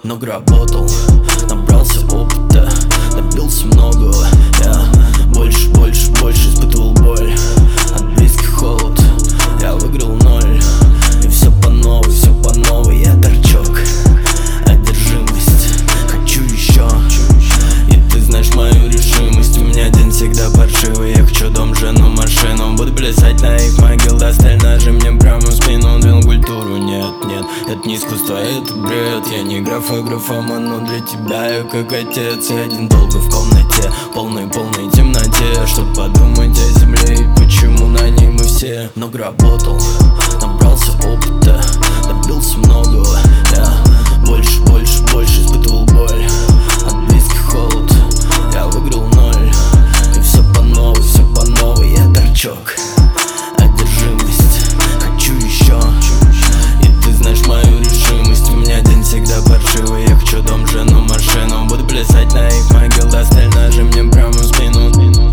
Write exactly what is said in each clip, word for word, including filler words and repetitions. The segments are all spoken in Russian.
много работал, набрался опыта, добился многого. Я больше, больше, больше испытывал боль, от близких холод, я выиграл ноль. И все по новой, все по новой, я торчок, одержимость, хочу еще. И ты знаешь мою решимость, у меня день всегда паршивый. Я хочу дом, жену, машину, буду плясать на их могил, досталь ножи мне прямо в спину. Двинул культуру, нет, нет, это не искусство, это бред. Я не графа, графоман, но для тебя я как отец. Я один долго в комнате, полной, полной темноте, чтоб подумать о земле и почему на ней мы все. Много работал, набрался опыта, добился многого. Я больше, больше, больше испытывал боль, от близких холод, я выиграл ноль. И все по новой, все по новой, я торчок, одержимость, хочу еще. И ты знаешь мою решимость, у меня день всегда паршивый. Я хочу дом, жену, машину, буду плясать на их могил, досталь ножи мне прямо в спину.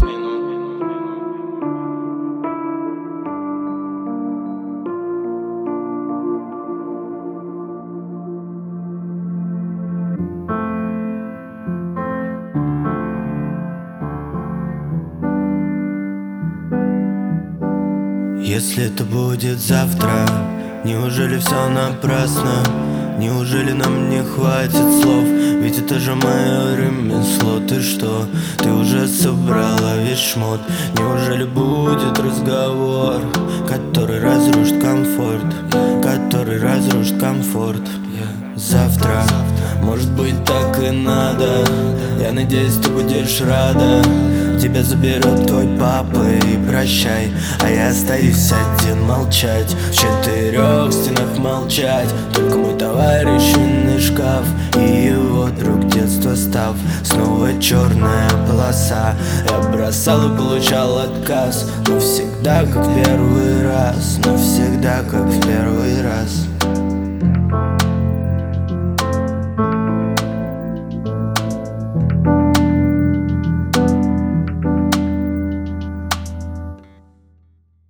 Если это будет завтра, неужели все напрасно? Неужели нам не хватит слов? Ведь это же мое ремесло. Ты что? Ты уже собрала весь шмот? Неужели будет разговор, который разрушит комфорт? Который разрушит комфорт? Завтра, может быть, так и надо. Я надеюсь, ты будешь рада. Тебя заберет твой папа и прощай, а я остаюсь один молчать, в четырех стенах молчать. Только мой товарищ, винный шкаф и его друг детства став. Снова черная полоса. Я бросал и получал отказ, но всегда как в первый раз, но всегда как в первый раз.